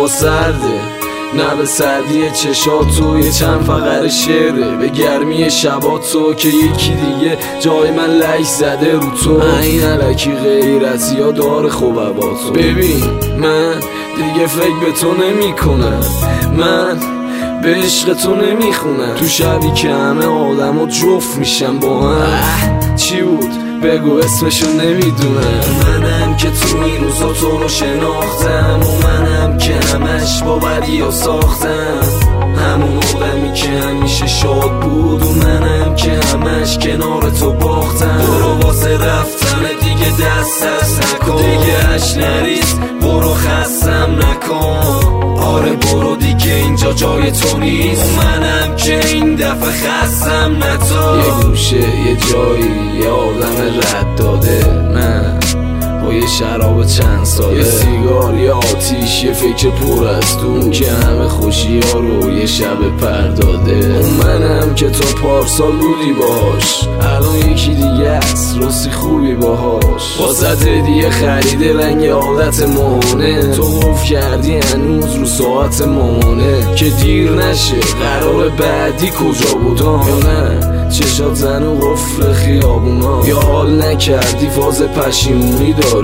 هوا سرده، نه به سردی چشاتو یه چند فقر شعره، به گرمی شباتو که یکی دیگه جای من لش زده رو تو. این علکی غیرتی ها داره خوبباتو. ببین من دیگه فکر به تو نمی کنم، من به عشق تو نمیخونم. تو شبی که همه آدم ها جفت میشن با هم، چی بود؟ بگو اسمشو نمیدونم. منم که تو این روزا تو رو شناختم، و منم که همش باوری ها ساختم، همون آدمی که همیشه شاد بود، و منم که همش کنار تو باختم. برو واسه رفتن دیگه دست نکن، دیگه اش نریز، برو خستم نکن. آره برو دیگه اینجا جای تو نیست، منم که این دفعه خستم نتو. یه گوشه یه جایی یه آدم رد داده، من با یه شراب چند ساله، یه سیگار یه آتیش یه فکر پر از تو، که همه خوشی ها رو یه شب پرداده. اون منم که تو پارسال بودی باش، الان یکی دیگه است راستی خوبی باهاش. واسه هدیه خریده رنگ عادت ماهانه، تو قفل کردی هنوز رو ساعت ماهانه، که دیر نشه قرار بعدی کجا بودم. یا نه چشات زن و قفل خیابونا، یا حال نکردی فاز پشیمونی داری.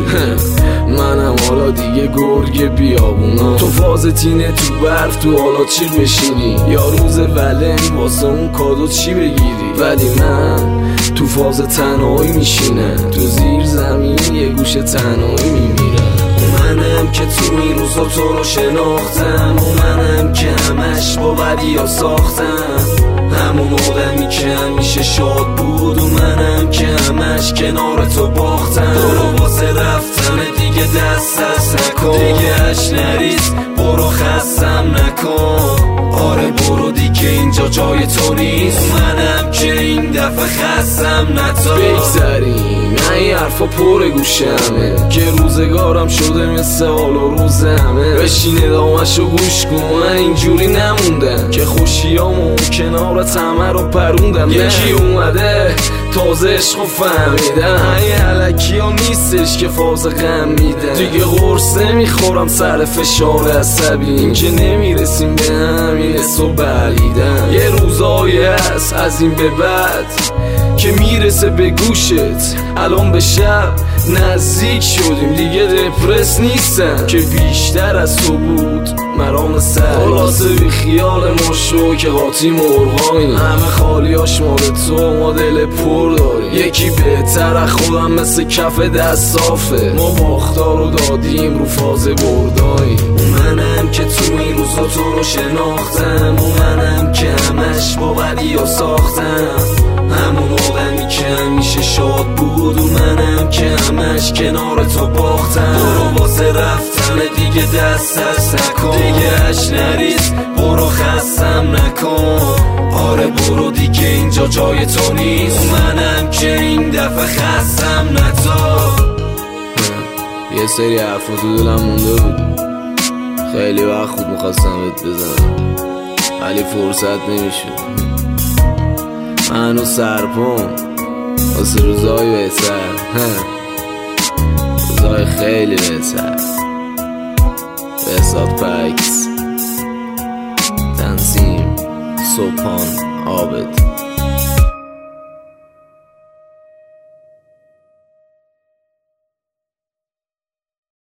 منم حالا دیگه گرگ بیابونا، تو فاز تینه تو برف تو حالا چی بشینی، یا روز ولن واسه اون کادو چی بگیری. ولی من تو فاز تنهایی میشینم، تو زیر زمین یه گوشه تنهایی میمیرم. منم که تو این روزا تو رو شناختم، و منم که همش باوری ها ساختم، همون آدمی که همیشه شاد بود، و منم که همش کنار تو باختم. برو واسه رفتن دیگه دست نکن، دیگه اش نریز، برو خستم نکن. آره برو دیگه اینجا جای تو نیست، منم که این دفعه خستم نتو. بگذاریم این حرفا پر گوشمه، که روزگارم شده مثل حال و روز همه. بشین ادامه‌شو گوش کن، من اینجوری نموندم که خوشیامو کنارت همه رو پروندم. یکی اومده تازه عشقو فهمیدم، این علکی ها نیستش که فاز غم میدن. دیگه قرص نمیخورم سر فشار عصبی، این که نمیرسیم به همین حسو بلیدن. یه روزایی هست از این به بعد که میرسه به گوشت، الان به شب نزدیک شدیم، دیگه دپرس نیستم که بیشتر از تو بود مرام سر. خلاصه بی خیال ما شو که قاطی مرغاییم، همه خالیاش مال تو، ما دل پر داریم. یکی بهتر از خودم مثل کف دست صافه، ما باختار رو دادیم رو فاز برداییم. منم که تو این روزا تو رو شناختم، و منم که همش باوری ها ساختم، همون آدمی که همیشه شاد بود، و منم که همش کنار تو باختم. برو واسه رفتن دیگه دست نکن، دیگه اش نریز، برو خستم نکن. آره برو دیگه اینجا جای تو نیست، منم که این دفعه خستم نتو. یه سری حرفا تو دلم مونده بود، خیلی وقت خود میخواستم بهت بزنم ولی فرصت نمیشد. من و سرپام واسه روزای بهتر، روزای خیلی بهتر. بهزاد پکس، تنظیم سوپان عابد.